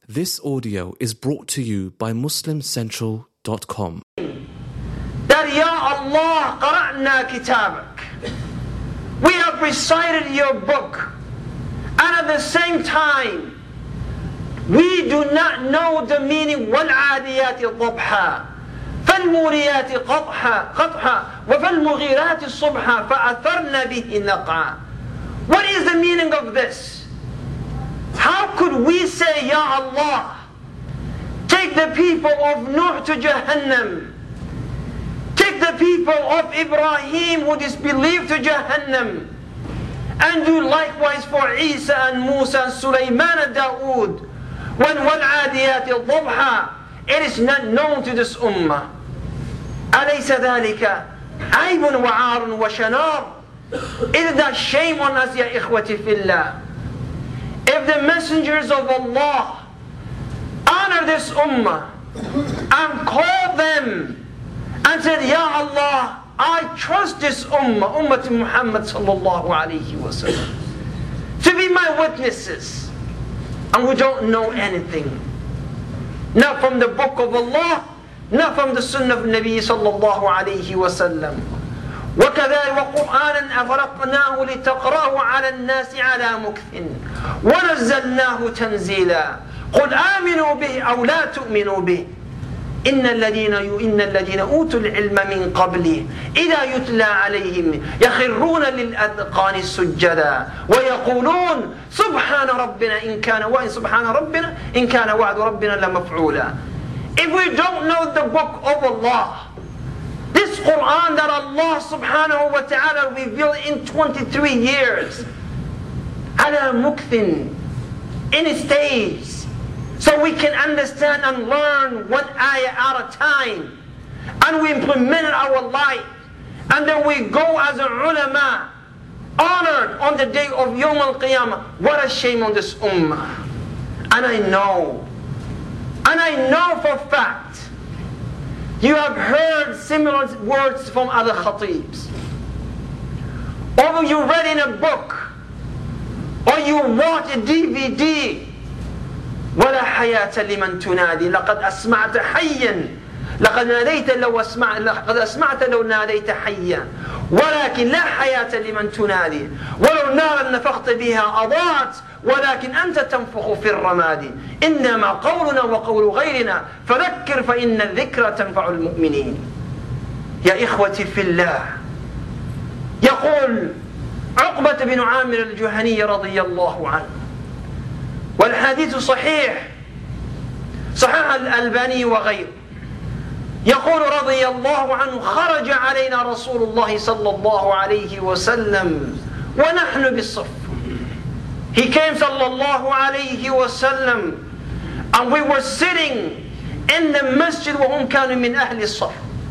This audio is brought to you by MuslimCentral.com. That Ya Allah, qara'na kitabak. We have recited your book, and at the same time, we do not know the meaning. وَالْعَادِيَاتِ ضَبْحًا فَالْمُورِيَاتِ قَطْحًا وَفَالْمُغِيرَاتِ صُبْحًا فَأَثَرْنَ بِهِ نَقْعًا. What is the meaning of this? How could we say, Ya Allah, take the people of Nuh to Jahannam, take the people of Ibrahim who disbelieved to Jahannam, and do likewise for Isa and Musa and Sulaiman and Dawood, when وَالْعَادِيَاتِ ضَبْحًا, it is not known to this ummah. أَلَيْسَ ذَلِكَ عَيْبٌ وَعَارٌ وَشَنَارٌ? Is that shame on us, ya ikhwati fillah? If the messengers of Allah honor this ummah and call them and said, Ya Allah, I trust this ummah, Ummah Muhammad sallallahu alayhi wa sallam, to be my witnesses, and we don't know anything, not from the book of Allah, not from the sunnah of Nabi sallallahu alayhi wa sallam. وكذلك وقرآنا أفرقناه لتقرأه على الناس على مكث ونزلناه تنزيلا قل آمنوا به أو لا تؤمنوا به إن الذين أوتوا العلم من قبله إذا يتلى عليهم يخرون للأذقان سجدا ويقولون سبحان ربنا إن كان وعد ربنا لمفعولا. If we don't know the book of Allah, this Quran that Allah subhanahu wa ta'ala revealed in 23 years, ala mukthin, in a stage, so we can understand and learn one ayah at a time, and we implement it in our life, and then we go as a ulama, honored on the day of Yawm al-Qiyamah. What a shame on this ummah. And I know for a fact, you have heard similar words from other khatibs, or you read in a book, or you watch a DVD. ولا حياة لمن تنادي لقد أسمعت حيا لقد أسمعت لو ناديت حيا ولكن لا حياة لمن تنادي ولو نارا نفخت بها أضاءت ولكن أنت تنفخ في الرماد إنما قولنا وقول غيرنا فذكر فإن الذكرى تنفع المؤمنين. يا إخوتي في الله، يقول عقبة بن عامر الجهني رضي الله عنه، والحديث صحيح الألباني وغيره، يقول رضي الله عنه: خرج علينا رسول الله صلى الله عليه وسلم ونحن بالصف. He came sallallahu alayhi wa sallam, and we were sitting in the masjid وهم كانوا من أهل الصف.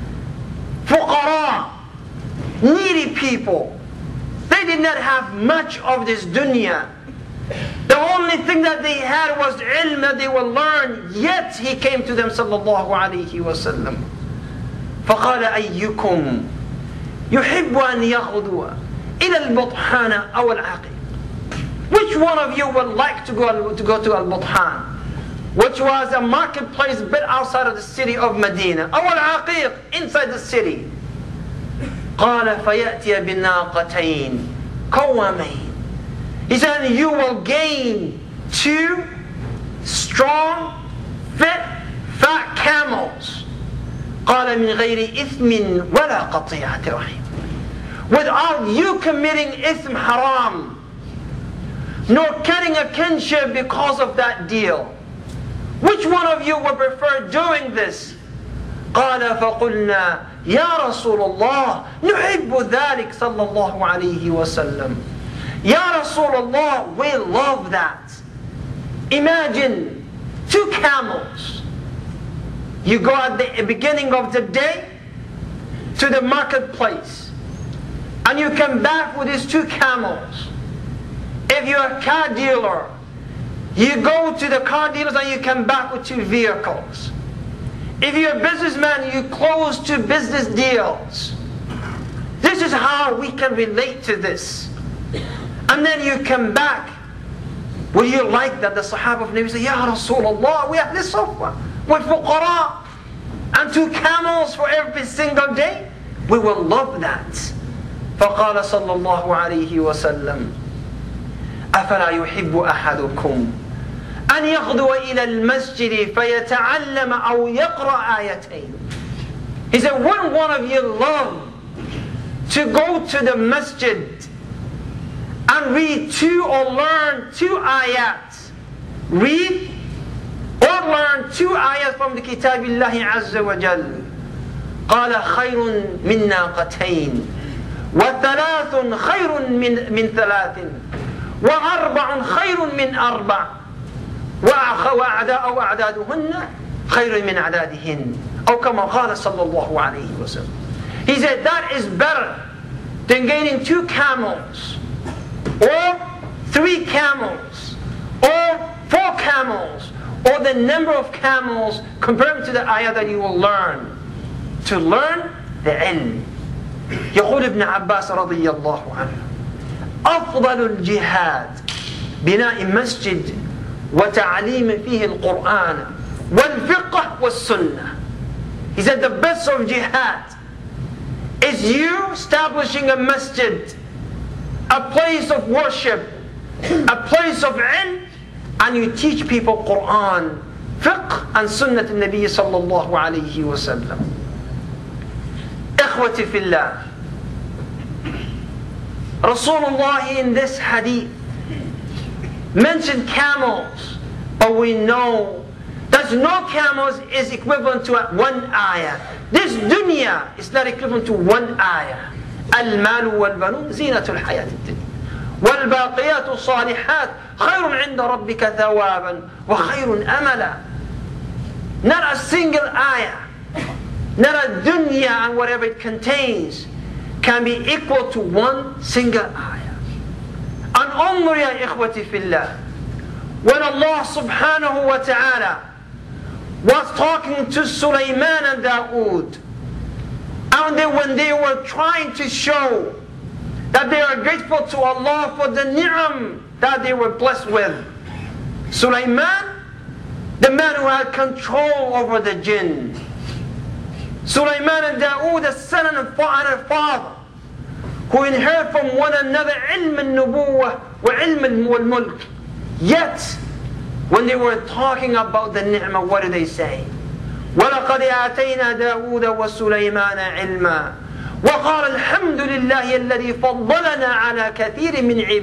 فقراء, needy people. They did not have much of this dunya. The only thing that they had was ilm that they will learn. Yet he came to them sallallahu alayhi wa sallam. فقال أيكم يحب أن يغدو إلى البطحان أو العقيق. Which one of you would like to go to Al-Buthan, which was a marketplace built outside of the city of Medina, أو العقيق, inside the city? قال فيأتي بناقتين قوامين. He said, you will gain 2 strong, fit, fat camels. قال من غير إثم ولا قطيعة رحم. Without you committing ithm haram, nor cutting a kinship because of that deal. Which one of you would prefer doing this? قال فقلنا يا رسول الله نحب ذلك صلى الله عليه وسلم. Ya Rasulullah, we love that. Imagine 2 camels. You go at the beginning of the day to the marketplace, and you come back with these 2 camels. If you're a car dealer, you go to the car dealers and you come back with 2 vehicles. If you're a businessman, you close 2 business deals. This is how we can relate to this. And then you come back Would you like that the Sahaba of Nabi say, Ya Rasulullah, we have this sofa with fuqara and 2 camels for every single day? We will love that. فقال صلى الله عليه وسلم أفلا يحب أحدكم أن يغدو إلى المسجد فيتعلم أو يقرأ آيتين. He said, wouldn't one of you love to go to the masjid and read 2 or learn 2 ayats? Read or learn 2 ayats from the Kitab Allah Azza wa Jal. قال خير من ناقتين وثلاث خير من 3 وأربع خير من 4 وأعدادهن خير من أعدادهن أو كما قال صلى الله عليه وسلم. He said that is better than gaining 2 camels or 3 camels or 4 camels or the number of camels compared to the ayah that you will learn. To learn the ilm. يقول ابن عباس رضي الله عنه أفضل الجهاد بناء مسجد وتعليم فيه القرآن والفقه والسنة. He said the best of jihad is you establishing a masjid, a place of worship, a place of ilm, and you teach people Quran, fiqh and sunnah al-Nabi sallallahu alayhi wa sallam. Ikhwati fillah, Rasulullah in this hadith mentioned camels, but we know that no camels is equivalent to 1 ayah. This dunya is not equivalent to 1 ayah. المال والبنون زينة الحياة الدنيا والباقيات الصالحات خير عند ربك ثوابا وخير أملا. Not a single ayah, not a dunya and whatever it contains can be equal to 1 single ayah. And انظر يا إخوتي في الله, when Allah subhanahu wa ta'ala was talking to Sulaiman and Dawood, and when they were trying to show that they are grateful to Allah for the ni'am that they were blessed with, Sulaiman, the man who had control over the jinn, Sulaiman and Dawood, the son and a father, who inherit from one another ilm al-nubuwah wa ilm al-mulk. Yet, when they were talking about the ni'mah, what did they say? وَلَقَدْ آتَيْنَا دَاوُودَ وَسُلَيْمَانَ عِلْمًا وَقَالَ الْحَمْدُ لِلَّهِ الَّذِي فَضَّلَنَا عَلَى كَثِيرٍ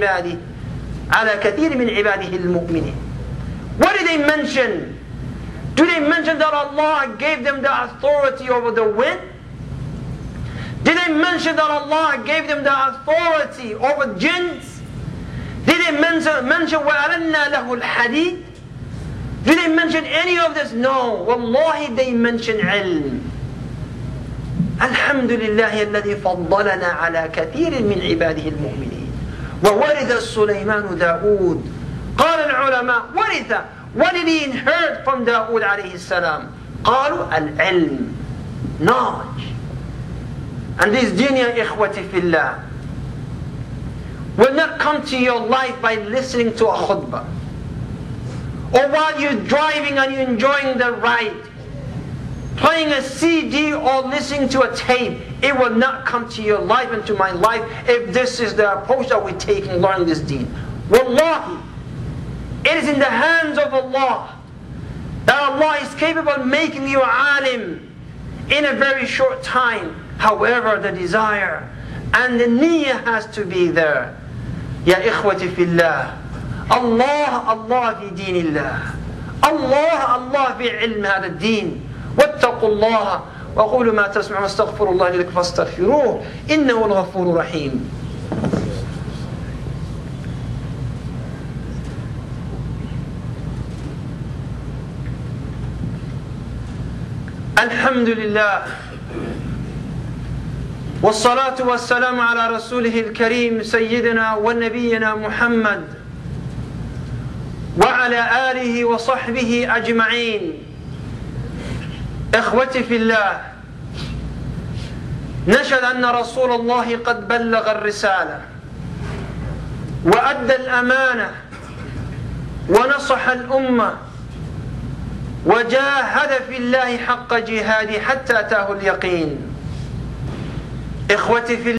مِنْ عِبَادِهِ الْمُؤْمِنِينَ. What did they mention? Do they mention that Allah gave them the authority over the wind? Did they mention that Allah gave them the authority over jinns? Did they mention وَأَلَنَّا لَهُ الْحَدِيدِ? Did they mention any of this? No. Wallahi, they mention ilm. الحمد لله الذي فضلنا على كثير من عباده المؤمنين وورث سليمان داود. قال العلماء ورث. What did he inherit from Dawood عليه السلام? قالوا العلم, knowledge. And this dunya, ikhwati fillah, will not come to your life by listening to a khutbah, or while you're driving and you're enjoying the ride, playing a CD or listening to a tape. It will not come to your life and to my life if this is the approach that we take in learning this deen. Wallahi, it is in the hands of Allah that Allah is capable of making you alim in a very short time. However, the desire and the niyyah has to be there. Ya ikhwati fillah, Allah fi dinillah, Allah fi ilm hada din. واتقوا الله وقولوا ما تسمعون واستغفروا الله لكم فاستغفروه إنه الغفور الرحيم. الحمد لله والصلاة والسلام على رسوله الكريم سيدنا ونبينا محمد وعلى آله وصحبه أجمعين. إخوتي في الله، نشهد أن رسول الله قد بلغ الرسالة وأدى الأمانة ونصح الأمة وجاهد في الله حق جهاده حتى أتاه اليقين. إخوتي في